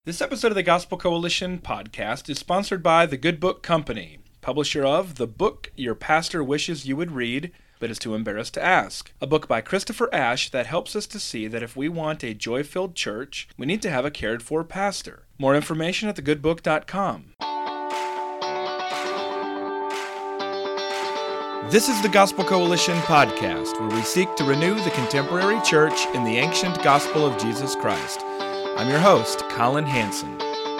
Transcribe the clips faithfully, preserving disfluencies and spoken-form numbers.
This episode of the Gospel Coalition podcast is sponsored by The Good Book Company, publisher of The Book Your Pastor Wishes You Would Read, but is too embarrassed to ask, a book by Christopher Ash that helps us to see that if we want a joy-filled church, we need to have a cared-for pastor. More information at the good book dot com. This is the Gospel Coalition podcast, where we seek to renew the contemporary church in the ancient gospel of Jesus Christ. I'm your host, Colin Hansen.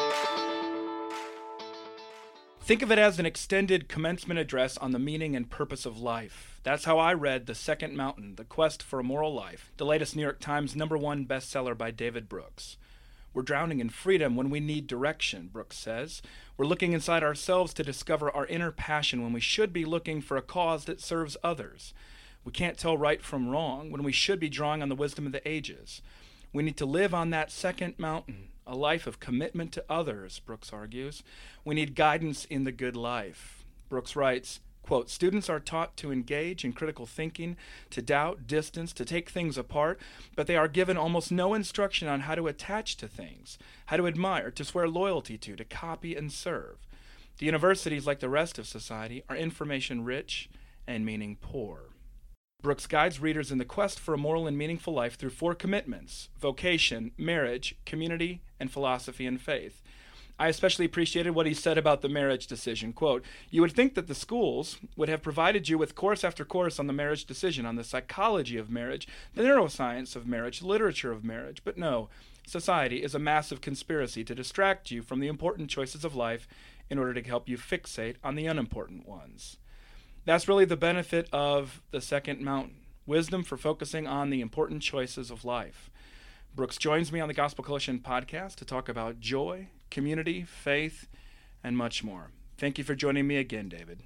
Think of it as an extended commencement address on the meaning and purpose of life. That's how I read The Second Mountain, The Quest for a Moral Life, the latest New York Times number one bestseller by David Brooks. We're drowning in freedom when we need direction, Brooks says. We're looking inside ourselves to discover our inner passion when we should be looking for a cause that serves others. We can't tell right from wrong when we should be drawing on the wisdom of the ages. We need to live on that second mountain, a life of commitment to others, Brooks argues. We need guidance in the good life. Brooks writes, quote, students are taught to engage in critical thinking, to doubt, distance, to take things apart, but they are given almost no instruction on how to attach to things, how to admire, to swear loyalty to, to copy and serve. The universities, like the rest of society, are information rich and meaning poor. Brooks guides readers in the quest for a moral and meaningful life through four commitments: vocation, marriage, community, and philosophy and faith. I especially appreciated what he said about the marriage decision. Quote, you would think that the schools would have provided you with course after course on the marriage decision, on the psychology of marriage, the neuroscience of marriage, the literature of marriage. But no, society is a massive conspiracy to distract you from the important choices of life in order to help you fixate on the unimportant ones. That's really the benefit of the second mountain, wisdom for focusing on the important choices of life. Brooks joins me on the Gospel Coalition podcast to talk about joy, community, faith, and much more. Thank you for joining me again, David.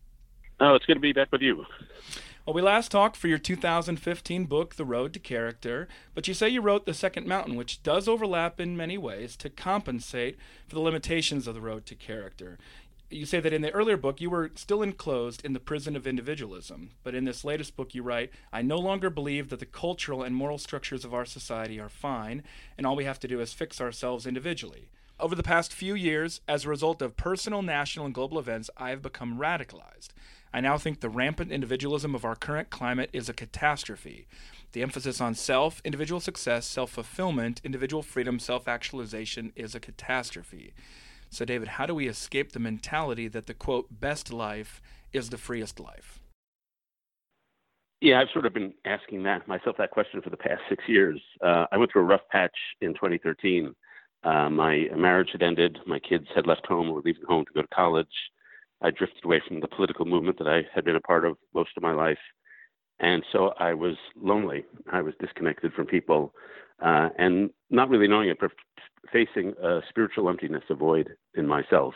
Oh, it's good to be back with you. Well, we last talked for your two thousand fifteen book, The Road to Character, but you say you wrote The Second Mountain, which does overlap in many ways to compensate for the limitations of The Road to Character. You say that in the earlier book, you were still enclosed in the prison of individualism. But in this latest book, you write, I no longer believe that the cultural and moral structures of our society are fine, and all we have to do is fix ourselves individually. Over the past few years, as a result of personal, national, and global events, I have become radicalized. I now think the rampant individualism of our current climate is a catastrophe. The emphasis on self, individual success, self-fulfillment, individual freedom, self-actualization is a catastrophe. So, David, how do we escape the mentality that the, quote, best life is the freest life? Yeah, I've sort of been asking that myself that question for the past six years. Uh, I went through a rough patch in twenty thirteen. Uh, my marriage had ended. My kids had left home, were leaving home to go to college. I drifted away from the political movement that I had been a part of most of my life. And so I was lonely. I was disconnected from people uh, and not really knowing it, but facing a spiritual emptiness, a void in myself.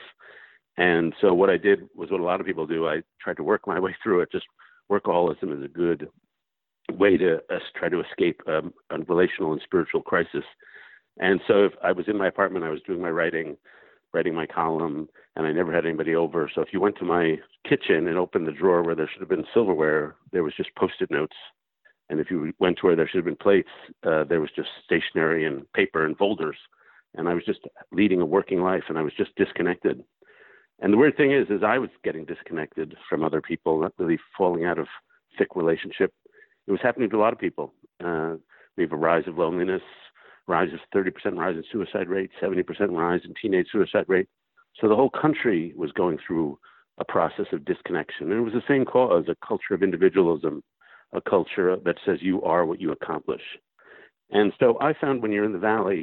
And so what I did was what a lot of people do. I tried to work my way through it. Just workaholism is a good way to uh, try to escape um, a relational and spiritual crisis. And so if I was in my apartment, I was doing my writing, writing my column, and I never had anybody over. So if you went to my kitchen and opened the drawer where there should have been silverware, there was just Post-it notes. And if you went to where there should have been plates, uh, there was just stationery and paper and folders. And I was just leading a working life, and I was just disconnected. And the weird thing is, is I was getting disconnected from other people, not really falling out of thick relationship. It was happening to a lot of people. Uh, we have a rise of loneliness, rise of thirty percent rise in suicide rate, seventy percent rise in teenage suicide rate. So the whole country was going through a process of disconnection. And it was the same cause, a culture of individualism, a culture that says you are what you accomplish. And so I found when you're in the Valley,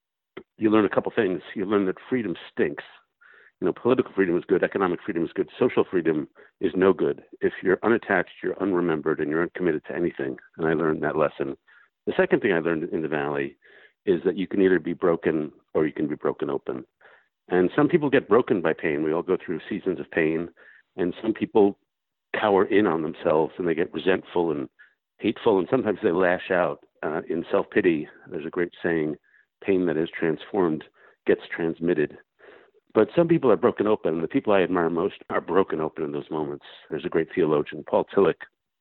you learn a couple things. You learn that freedom stinks. You know, political freedom is good. Economic freedom is good. Social freedom is no good. If you're unattached, you're unremembered, and you're uncommitted to anything. And I learned that lesson. The second thing I learned in the Valley is that you can either be broken or you can be broken open. And some people get broken by pain. We all go through seasons of pain. And some people cower in on themselves, and they get resentful and hateful. And sometimes they lash out uh, in self-pity. There's a great saying, pain that is transformed gets transmitted. But some people are broken open, and the people I admire most are broken open in those moments. There's a great theologian, Paul Tillich,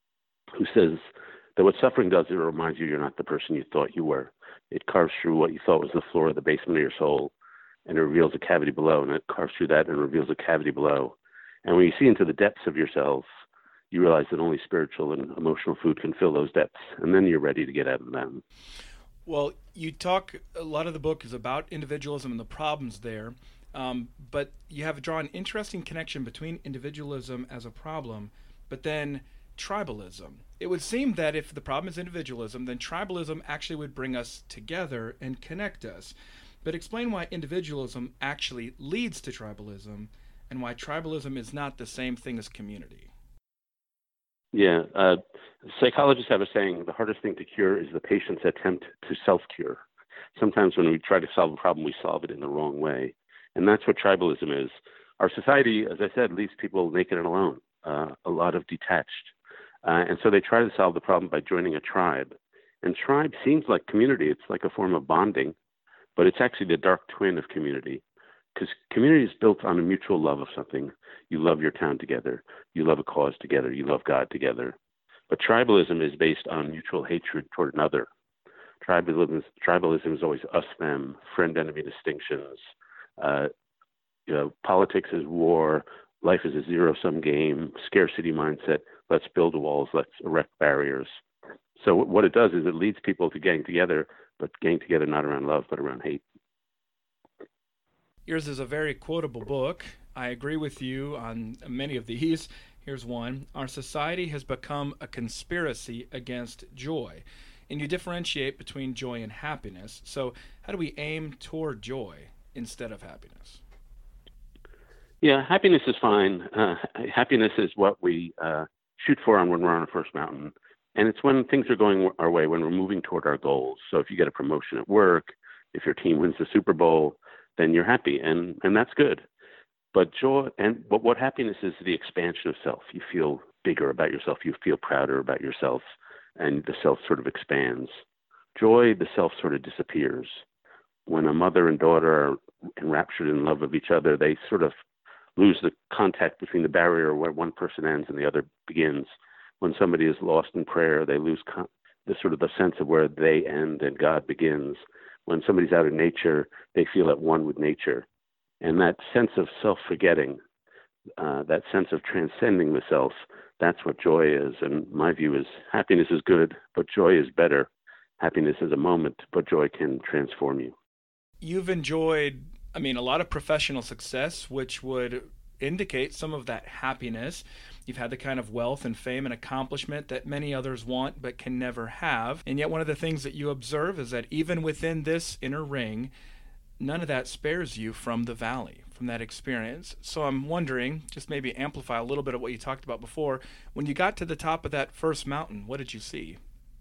who says that what suffering does, it reminds you you're not the person you thought you were. It carves through what you thought was the floor of the basement of your soul and it reveals a cavity below, and it carves through that and reveals a cavity below. And when you see into the depths of yourself, you realize that only spiritual and emotional food can fill those depths, and then you're ready to get out of them. Well, you talk, a lot of the book is about individualism and the problems there, um, but you have drawn an interesting connection between individualism as a problem, but then tribalism. It would seem that if the problem is individualism, then tribalism actually would bring us together and connect us. But explain why individualism actually leads to tribalism and why tribalism is not the same thing as community. Yeah, uh, psychologists have a saying, the hardest thing to cure is the patient's attempt to self-cure. Sometimes when we try to solve a problem, we solve it in the wrong way. And that's what tribalism is. Our society, as I said, leaves people naked and alone, uh, a lot of detached. Uh, and so they try to solve the problem by joining a tribe. And tribe seems like community. It's like a form of bonding, but it's actually the dark twin of community. Because community is built on a mutual love of something. You love your town together. You love a cause together. You love God together. But tribalism is based on mutual hatred toward another. Tribalism is, tribalism is always us, them, friend-enemy distinctions. Uh, you know, politics is war. Life is a zero-sum game. Scarcity mindset. Let's build walls. Let's erect barriers. So what it does is it leads people to gang together, but gang together not around love, but around hate. Yours is a very quotable book. I agree with you on many of these. Here's one. Our society has become a conspiracy against joy. And you differentiate between joy and happiness. So how do we aim toward joy instead of happiness? Yeah, happiness is fine. Uh, happiness is what we uh, shoot for on when we're on our first mountain. And it's when things are going our way, when we're moving toward our goals. So if you get a promotion at work, if your team wins the Super Bowl, then you're happy, and, and that's good. But joy, and but what happiness is the expansion of self. You feel bigger about yourself. You feel prouder about yourself, and the self sort of expands. Joy, the self sort of disappears. When a mother and daughter are enraptured in love of each other, they sort of lose the contact between the barrier where one person ends and the other begins. When somebody is lost in prayer, they lose con- the sort of the sense of where they end and God begins. When somebody's out in nature, they feel at one with nature. And that sense of self-forgetting, uh, that sense of transcending the self, that's what joy is. And my view is happiness is good, but joy is better. Happiness is a moment, but joy can transform you. You've enjoyed, I mean, a lot of professional success, which would indicate some of that happiness. You've had the kind of wealth and fame and accomplishment that many others want but can never have. And yet one of the things that you observe is that even within this inner ring, none of that spares you from the valley, from that experience. So I'm wondering, just maybe amplify a little bit of what you talked about before, when you got to the top of that first mountain, what did you see?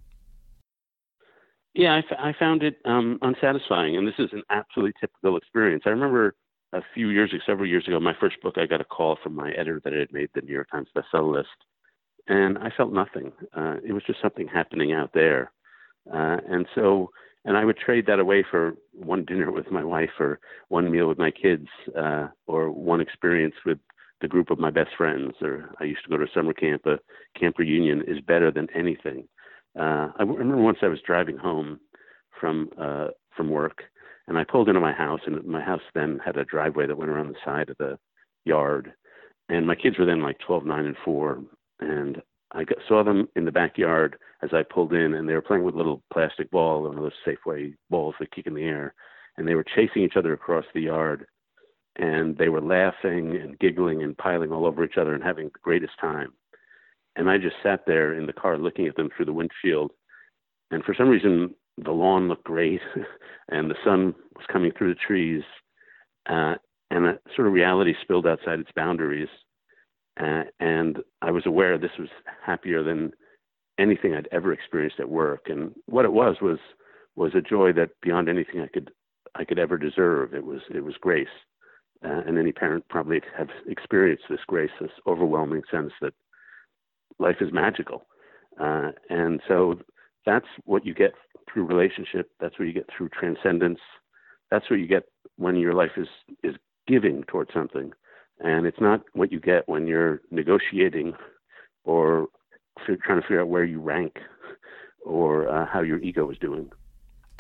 Yeah, I, f- I found it um, unsatisfying, and this is an absolutely typical experience. I remember a few years, several years ago, my first book, I got a call from my editor that it had made the New York Times bestseller list, and I felt nothing. Uh, it was just something happening out there. Uh, and so, and I would trade that away for one dinner with my wife or one meal with my kids uh, or one experience with the group of my best friends. Or I used to go to summer camp. A camp reunion is better than anything. Uh, I remember once I was driving home from uh, from work, and I pulled into my house, and my house then had a driveway that went around the side of the yard. And my kids were then like twelve, nine, and four. And I got, saw them in the backyard as I pulled in, and they were playing with a little plastic ball, one of those Safeway balls that kick in the air. And they were chasing each other across the yard. And they were laughing and giggling and piling all over each other and having the greatest time. And I just sat there in the car looking at them through the windshield. And for some reason, the lawn looked great, and the sun was coming through the trees, uh, and a sort of reality spilled outside its boundaries. Uh, and I was aware this was happier than anything I'd ever experienced at work. And what it was was was a joy that beyond anything I could I could ever deserve. It was it was grace, uh, and any parent probably have experienced this grace, this overwhelming sense that life is magical. Uh, and so that's what you get through relationship. That's what you get through transcendence. That's what you get when your life is, is giving towards something. And it's not what you get when you're negotiating or f- trying to figure out where you rank or uh, how your ego is doing.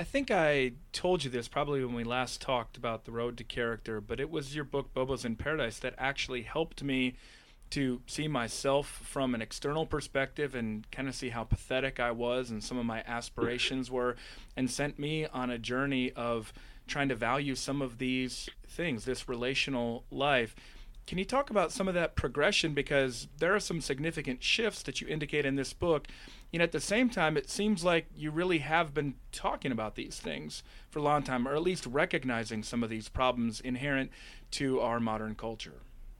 I think I told you this probably when we last talked about the road to character, but it was your book Bobos in Paradise that actually helped me to see myself from an external perspective and kind of see how pathetic I was and some of my aspirations were, and sent me on a journey of trying to value some of these things, this relational life. Can you talk about some of that progression? Because there are some significant shifts that you indicate in this book. You know, at the same time, it seems like you really have been talking about these things for a long time, or at least recognizing some of these problems inherent to our modern culture.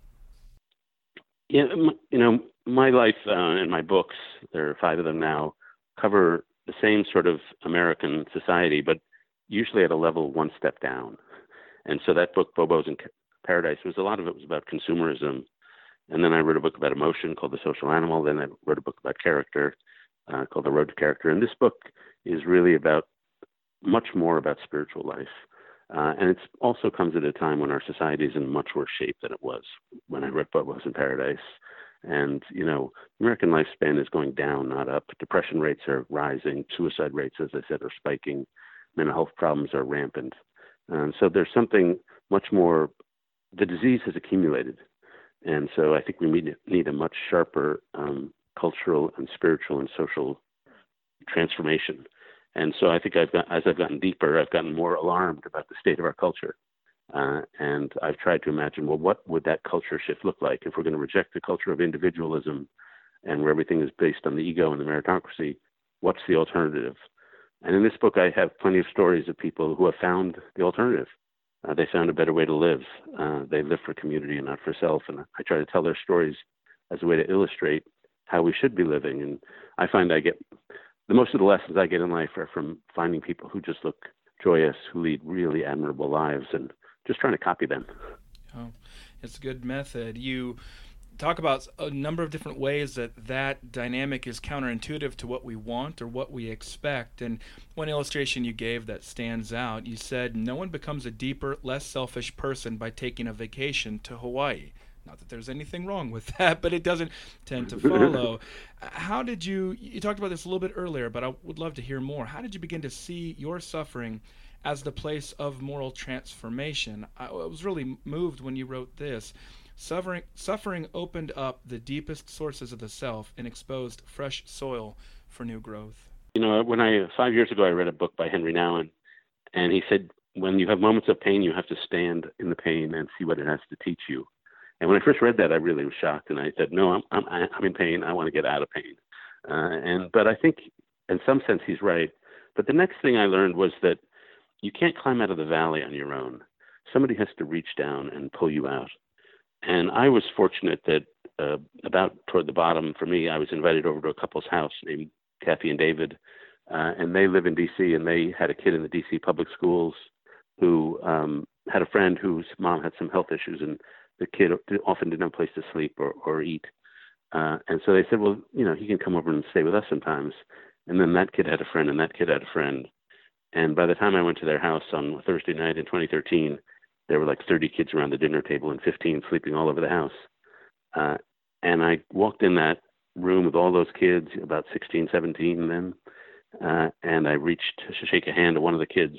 Yeah, you know, my life uh, and my books, there are five of them now, cover the same sort of American society, but usually at a level one step down. And so that book, Bobos in Paradise, was a lot of it was about consumerism. And then I wrote a book about emotion called The Social Animal. Then I wrote a book about character uh, called The Road to Character. And this book is really about much more about spiritual life. Uh, and it also comes at a time when our society is in much worse shape than it was when I wrote Bobos in Paradise. And, you know, American lifespan is going down, not up. Depression rates are rising. Suicide rates, as I said, are spiking. Mental health problems are rampant. Um, so there's something much more, the disease has accumulated. And so I think we need, need a much sharper um, cultural and spiritual and social transformation. And so I think I've got, as I've gotten deeper, I've gotten more alarmed about the state of our culture. Uh, and I've tried to imagine, well, what would that culture shift look like if we're going to reject the culture of individualism and where everything is based on the ego and the meritocracy? What's the alternative? And in this book, I have plenty of stories of people who have found the alternative. Uh, they found a better way to live. Uh, they live for community and not for self. And I try to tell their stories as a way to illustrate how we should be living. And I find I get the most of the lessons I get in life are from finding people who just look joyous, who lead really admirable lives, and just trying to copy them. Oh, it's a good method. You talk about a number of different ways that that dynamic is counterintuitive to what we want or what we expect. And one illustration you gave that stands out, you said, no one becomes a deeper, less selfish person by taking a vacation to Hawaii. Not that there's anything wrong with that, but it doesn't tend to follow. How did you, you talked about this a little bit earlier, but I would love to hear more. How did you begin to see your suffering as the place of moral transformation? I was really moved when you wrote this. Suffering, suffering opened up the deepest sources of the self and exposed fresh soil for new growth. You know, when I, five years ago, I read a book by Henry Nouwen, and he said, when you have moments of pain, you have to stand in the pain and see what it has to teach you. And when I first read that, I really was shocked, and I said, "No, I'm I'm, I'm in pain. I want to get out of pain." Uh, and but I think, in some sense, he's right. But the next thing I learned was that you can't climb out of the valley on your own. Somebody has to reach down and pull you out. And I was fortunate that uh, about toward the bottom for me, I was invited over to a couple's house named Kathy and David, uh, and they live in D C, and they had a kid in the D C public schools who um, had a friend whose mom had some health issues, and the kid often didn't have a place to sleep or, or eat. Uh, and so they said, well, you know, he can come over and stay with us sometimes. And then that kid had a friend, and that kid had a friend. And by the time I went to their house on a Thursday night in twenty thirteen, there were like thirty kids around the dinner table and fifteen sleeping all over the house. Uh, and I walked in that room with all those kids, about sixteen, seventeen then, uh, and I reached to shake a hand to one of the kids.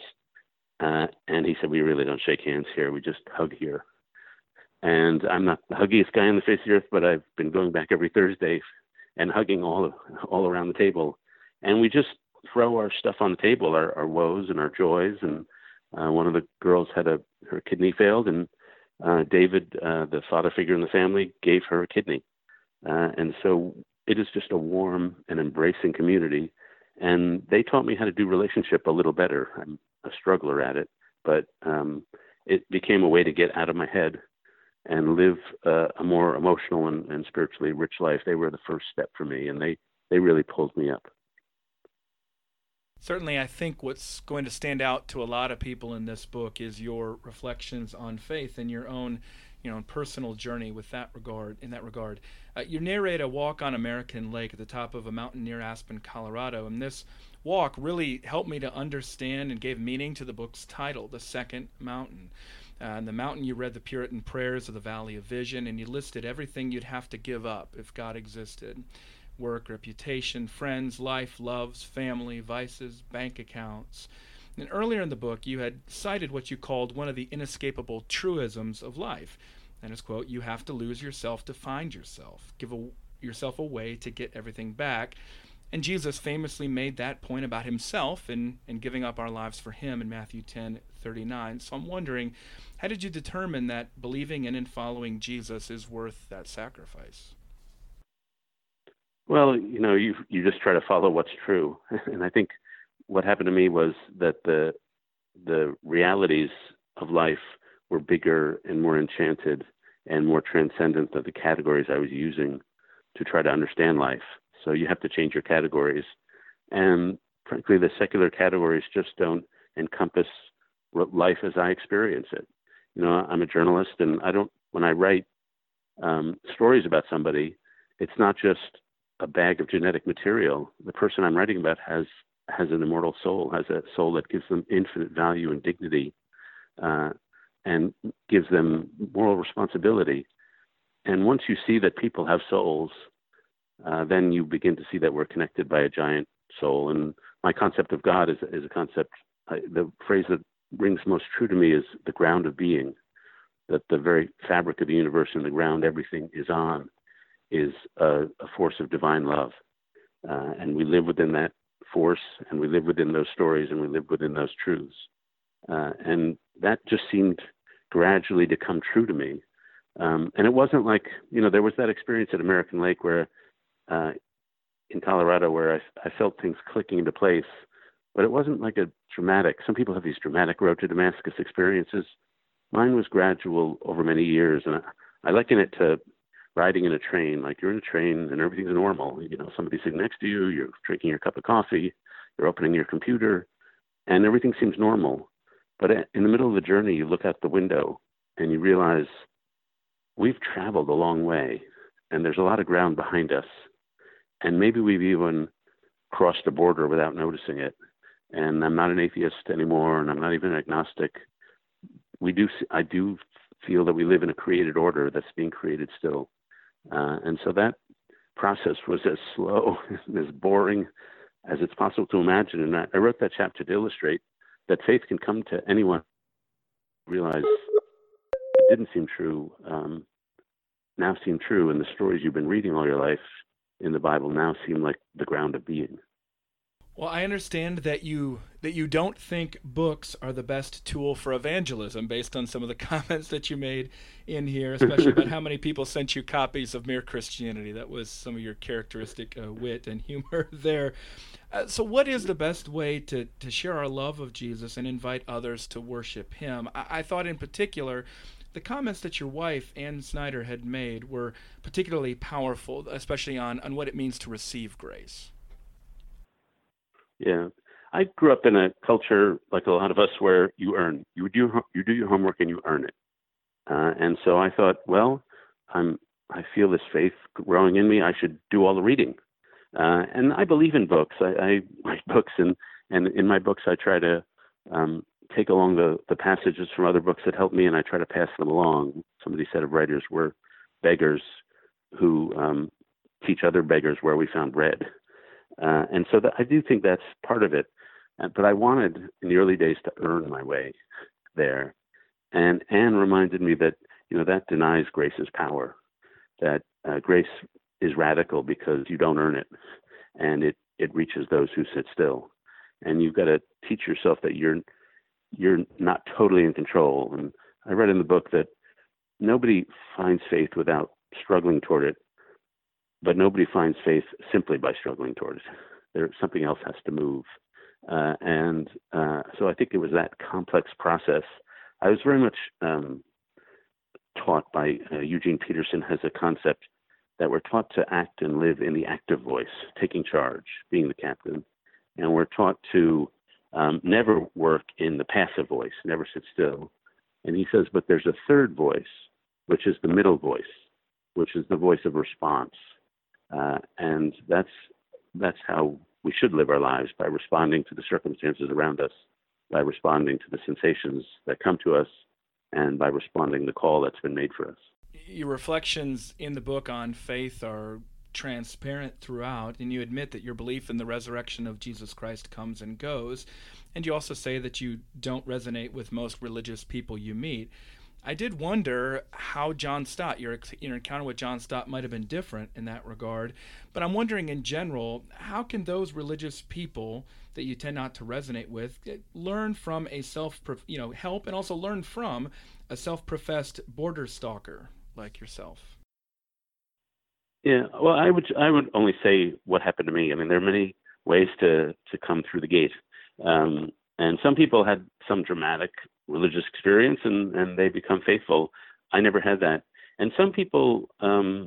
Uh, and he said, we really don't shake hands here. We just hug here. And I'm not the huggiest guy on the face of the earth, but I've been going back every Thursday and hugging all all around the table. And we just throw our stuff on the table, our, our woes and our joys. And uh, one of the girls had a her kidney failed, and uh, David, uh, the father figure in the family, gave her a kidney. Uh, and so it is just a warm and embracing community. And they taught me how to do relationship a little better. I'm a struggler at it, but um, it became a way to get out of my head and live uh, a more emotional and, and spiritually rich life. They were the first step for me, and they, they really pulled me up. Certainly, I think what's going to stand out to a lot of people in this book is your reflections on faith and your own, you know, personal journey with that regard. In that regard, uh, you narrate a walk on American Lake at the top of a mountain near Aspen, Colorado, and this walk really helped me to understand and gave meaning to the book's title, The Second Mountain. Uh, on the mountain, you read the Puritan prayers of the Valley of Vision, and you listed everything you'd have to give up if God existed. Work, reputation, friends, life, loves, family, vices, bank accounts. And earlier in the book, you had cited what you called one of the inescapable truisms of life. And it's, quote, "You have to lose yourself to find yourself. Give a, yourself away to get everything back." And Jesus famously made that point about himself in, in giving up our lives for him in Matthew ten thirty-nine. So I'm wondering, how did you determine that believing in and following Jesus is worth that sacrifice? Well, you know, you you just try to follow what's true, and I think what happened to me was that the the realities of life were bigger and more enchanted and more transcendent than the categories I was using to try to understand life. So you have to change your categories, and frankly, the secular categories just don't encompass life as I experience it. You know, I'm a journalist, and I don't. When I write um, stories about somebody, it's not just a bag of genetic material. The person I'm writing about has has an immortal soul, has a soul that gives them infinite value and dignity, uh, and gives them moral responsibility. And once you see that people have souls, uh, then you begin to see that we're connected by a giant soul. And my concept of God is, is a concept, I, the phrase that rings most true to me is the ground of being, that the very fabric of the universe and the ground everything is on is a, a force of divine love. Uh, and we live within that force, and we live within those stories, and we live within those truths. Uh, and that just seemed gradually to come true to me. Um, and it wasn't like, you know, there was that experience at American Lake where, uh, in Colorado, where I, I felt things clicking into place, but it wasn't like a dramatic, some people have these dramatic road to Damascus experiences. Mine was gradual over many years. And I, I liken it to riding in a train. Like, you're in a train and everything's normal. You know, somebody's sitting next to you, you're drinking your cup of coffee, you're opening your computer, and everything seems normal. But in the middle of the journey, you look out the window and you realize we've traveled a long way, and there's a lot of ground behind us. And maybe we've even crossed a border without noticing it. And I'm not an atheist anymore, and I'm not even an agnostic. We do, I do feel that we live in a created order that's being created still. Uh, and so that process was as slow and as boring as it's possible to imagine. And I, I wrote that chapter to illustrate that faith can come to anyone who realize it didn't seem true, um, now seem true, and the stories you've been reading all your life in the Bible now seem like the ground of being. Well, I understand that you that you don't think books are the best tool for evangelism, based on some of the comments that you made in here, especially about how many people sent you copies of Mere Christianity. That was some of your characteristic uh, wit and humor there. Uh, so what is the best way to, to share our love of Jesus and invite others to worship him? I, I thought in particular, the comments that your wife, Ann Snyder, had made were particularly powerful, especially on, on what it means to receive grace. Yeah, I grew up in a culture like a lot of us where you earn, you do you do your homework and you earn it, uh, and so I thought, well, I'm I feel this faith growing in me. I should do all the reading, uh, and I believe in books. I, I write books, and and in my books I try to um, take along the the passages from other books that help me, and I try to pass them along. Somebody said of writers, we're beggars who um, teach other beggars where we found bread. Uh, and so that, I do think that's part of it. Uh, but I wanted in the early days to earn my way there. And Anne reminded me that, you know, that denies grace's power, that uh, grace is radical because you don't earn it, and it, it reaches those who sit still. And you've got to teach yourself that you're you're not totally in control. And I read in the book that nobody finds faith without struggling toward it, but nobody finds faith simply by struggling toward it. There, something else has to move. Uh, and uh, so I think it was that complex process. I was very much um, taught by uh, Eugene Peterson has a concept that we're taught to act and live in the active voice, taking charge, being the captain. And we're taught to um, never work in the passive voice, never sit still. And he says, but there's a third voice, which is the middle voice, which is the voice of response. Uh, and that's that's how we should live our lives, by responding to the circumstances around us, by responding to the sensations that come to us, and by responding to the call that's been made for us. Your reflections in the book on faith are transparent throughout, and you admit that your belief in the resurrection of Jesus Christ comes and goes, and you also say that you don't resonate with most religious people you meet. I did wonder how John Stott, your, your encounter with John Stott might have been different in that regard, but I'm wondering in general, how can those religious people that you tend not to resonate with learn from a self, you know, help and also learn from a self-professed border stalker like yourself? Yeah, well, I would I would only say what happened to me. I mean, there are many ways to to come through the gate, um, and some people had some dramatic religious experience and and they become faithful. I never had that, and some people um,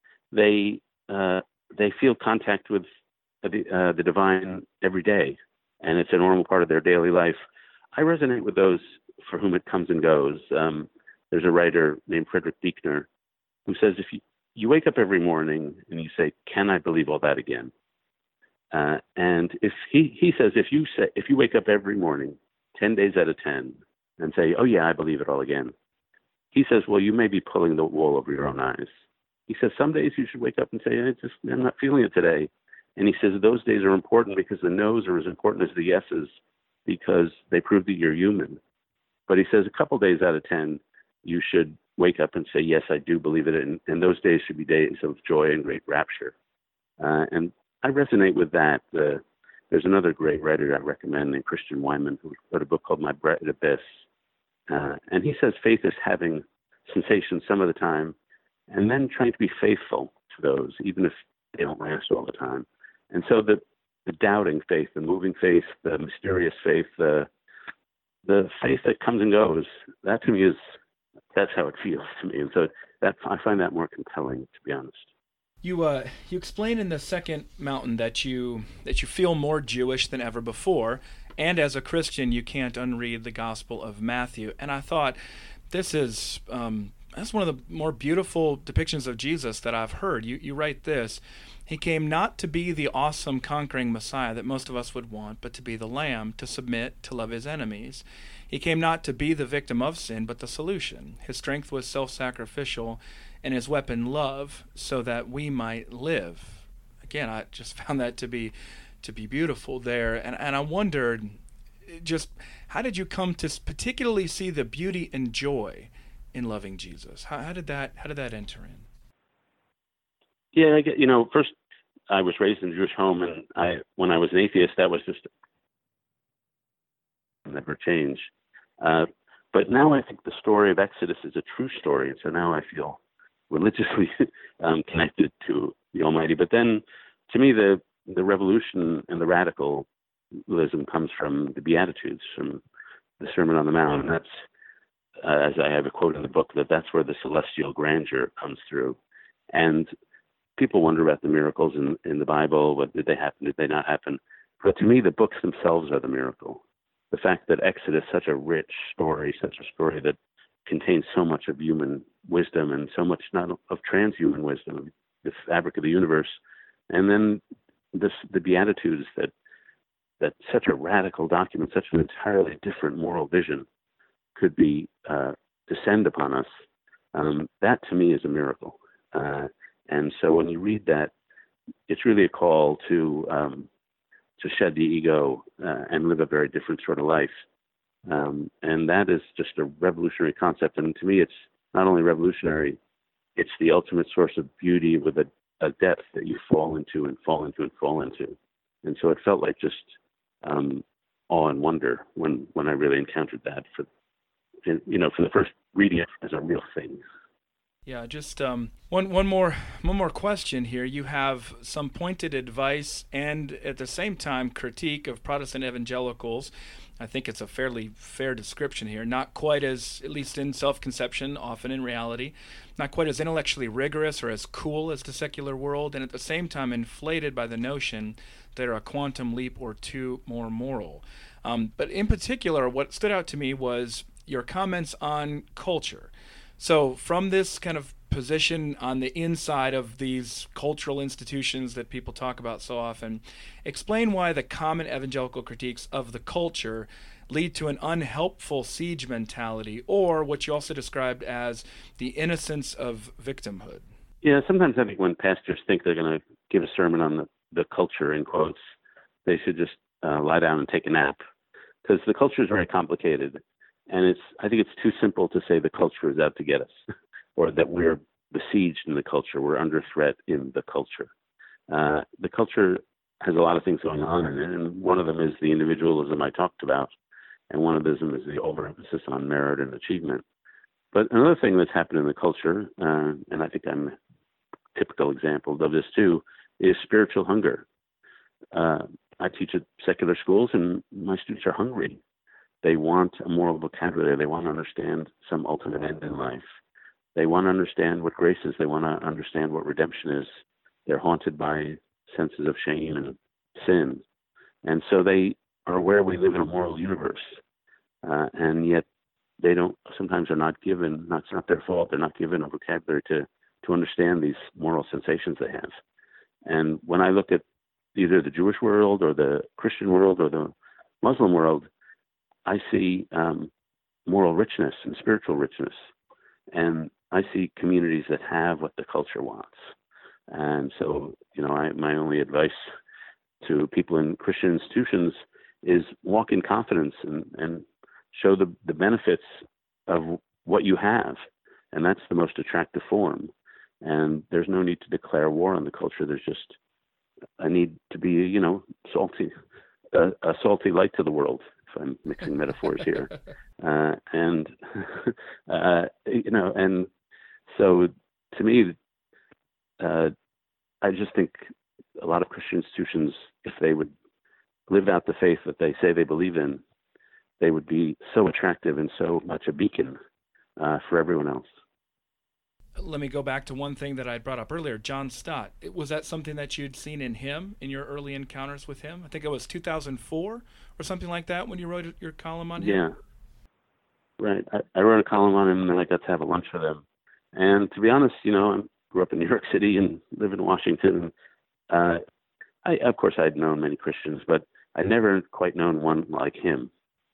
they uh, they feel contact with the uh, the divine every day, and it's a normal part of their daily life. I resonate with those for whom it comes and goes. Um, there's a writer named Frederick Buechner who says if you You wake up every morning and you say, "Can I believe all that again?" Uh, and if he, he says, if you say, if you wake up every morning, ten days out of ten, and say, "Oh yeah, I believe it all again," he says, well, you may be pulling the wool over your own eyes. He says some days you should wake up and say, "I just I'm not feeling it today," and he says those days are important because the no's are as important as the yeses because they prove that you're human. But he says a couple days out of ten, you should wake up and say, "Yes, I do believe it," and, and those days should be days of joy and great rapture. Uh, and I resonate with that. Uh, there's another great writer I recommend named Christian Wyman who wrote a book called My Bright Abyss. Uh, and he says faith is having sensations some of the time and then trying to be faithful to those, even if they don't last all the time. And so the, the doubting faith, the moving faith, the mysterious faith, the, the faith that comes and goes, that to me is that's how it feels to me, and so that I find that more compelling, to be honest. You uh, you explain in the second mountain that you that you feel more Jewish than ever before, and as a Christian, you can't unread the Gospel of Matthew. And I thought this is um, that's one of the more beautiful depictions of Jesus that I've heard. You you write this: He came not to be the awesome conquering Messiah that most of us would want, but to be the Lamb, to submit, to love his enemies. He came not to be the victim of sin, but the solution. His strength was self-sacrificial, and his weapon love, so that we might live. Again, I just found that to be to be beautiful there, and and I wondered, just how did you come to particularly see the beauty and joy in loving Jesus? How, how did that how did that enter in? Yeah, I get, you know, first I was raised in a Jewish home, and I when I was an atheist, that was just never change. Uh, but now I think the story of Exodus is a true story, and so now I feel religiously um, connected to the Almighty. But then, to me, the the revolution and the radicalism comes from the Beatitudes, from the Sermon on the Mount, and that's, uh, as I have a quote in the book, that that's where the celestial grandeur comes through. And people wonder about the miracles in, in the Bible. What did they happen? Did they not happen? But to me, the books themselves are the miracle. The fact that Exodus, such a rich story, such a story that contains so much of human wisdom and so much not of transhuman wisdom, the fabric of the universe, and then this, the Beatitudes that that such a radical document, such an entirely different moral vision could be uh, descend upon us. Um, that to me is a miracle. Uh, and so when you read that, it's really a call to um, to shed the ego uh, and live a very different sort of life. Um, and that is just a revolutionary concept. And to me, it's not only revolutionary, it's the ultimate source of beauty with a, a depth that you fall into and fall into and fall into. And so it felt like just um, awe and wonder when, when I really encountered that for, you know, for the first reading it as a real thing. Yeah, just um, one one more one more question here. You have some pointed advice and at the same time critique of Protestant evangelicals. I think it's a fairly fair description here. Not quite as, at least in self-conception, often in reality, not quite as intellectually rigorous or as cool as the secular world, and at the same time inflated by the notion that they're a quantum leap or two more moral. Um, but in particular, what stood out to me was your comments on culture. So from this kind of position on the inside of these cultural institutions that people talk about so often, explain why the common evangelical critiques of the culture lead to an unhelpful siege mentality, or what you also described as the innocence of victimhood. Yeah, sometimes I think when pastors think they're going to give a sermon on the, the culture, in quotes, they should just uh, lie down and take a nap, because the culture is very complicated. And it's I think it's too simple to say the culture is out to get us or that we're besieged in the culture. We're under threat in the culture. Uh, the culture has a lot of things going on in it, and one of them is the individualism I talked about, and one of them is the overemphasis on merit and achievement. But another thing that's happened in the culture, uh, and I think I'm a typical example of this too, is spiritual hunger. Uh, I teach at secular schools, and my students are hungry. They want a moral vocabulary. They want to understand some ultimate end in life. They want to understand what grace is. They want to understand what redemption is. They're haunted by senses of shame and sin. And so they are aware we live in a moral universe. Uh, and yet they don't, sometimes are not given, not, it's not their fault, they're not given a vocabulary to, to understand these moral sensations they have. And when I look at either the Jewish world or the Christian world or the Muslim world, I see um, moral richness and spiritual richness. And I see communities that have what the culture wants. And so, you know, I, my only advice to people in Christian institutions is walk in confidence and, and show the, the benefits of what you have. And that's the most attractive form. And there's no need to declare war on the culture. There's just a need to be, you know, salty, a, a salty light to the world, if I'm mixing metaphors here. Uh, and, uh, you know, and so to me, uh, I just think a lot of Christian institutions, if they would live out the faith that they say they believe in, they would be so attractive and so much a beacon uh, for everyone else. Let me go back to one thing that I brought up earlier, John Stott. Was that something that you'd seen in him, in your early encounters with him? I think it was two thousand four or something like that when you wrote your column on him? Yeah, right. I, I wrote a column on him, and then I got to have a lunch with him. And to be honest, you know, I grew up in New York City and live in Washington. Uh, I, of course, I'd known many Christians, but I'd never quite known one like him.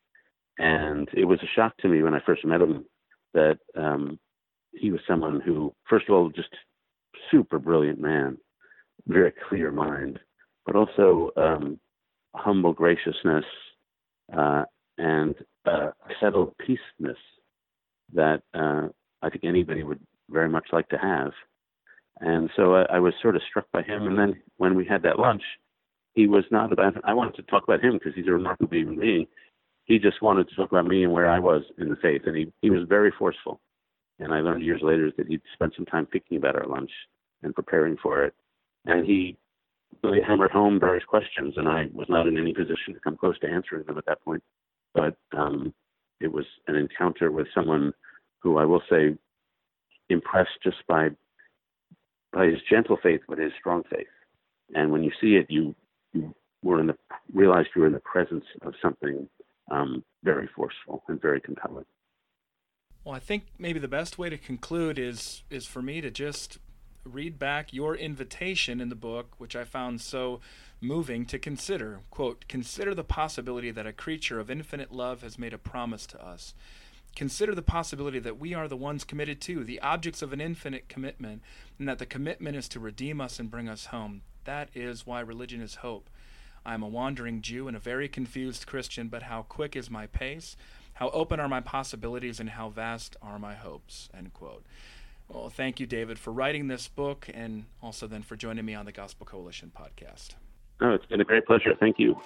And it was a shock to me when I first met him that um, he was someone who, first of all, just super brilliant man, very clear mind, but also um, humble graciousness uh, and uh, settled peaceness that uh, I think anybody would very much like to have. And so I, I was sort of struck by him. And then when we had that lunch, he was not about, I wanted to talk about him because he's a remarkable human being. He just wanted to talk about me and where I was in the faith. And he, he was very forceful. And I learned years later that he'd spent some time thinking about our lunch and preparing for it. And he really hammered home various questions, and I was not in any position to come close to answering them at that point. But um, it was an encounter with someone who I will say impressed just by by his gentle faith, but his strong faith. And when you see it, you, you were in the realized you were in the presence of something um, very forceful and very compelling. Well, I think maybe the best way to conclude is is for me to just read back your invitation in the book, which I found so moving, to consider, quote, "Consider the possibility that a creature of infinite love has made a promise to us. Consider the possibility that we are the ones committed to, the objects of an infinite commitment, and that the commitment is to redeem us and bring us home. That is why religion is hope. I am a wandering Jew and a very confused Christian, but how quick is my pace? How open are my possibilities, and how vast are my hopes," end quote. Well, thank you, David, for writing this book, and also then for joining me on the Gospel Coalition podcast. Oh, it's been a great pleasure. Thank you.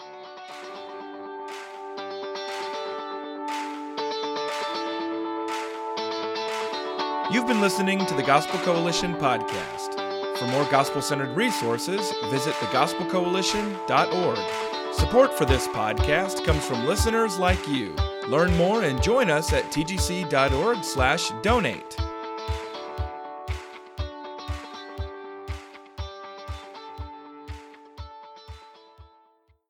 You've been listening to the Gospel Coalition podcast. For more gospel-centered resources, visit the gospel coalition dot org. Support for this podcast comes from listeners like you. Learn more and join us at t g c dot org slash donate.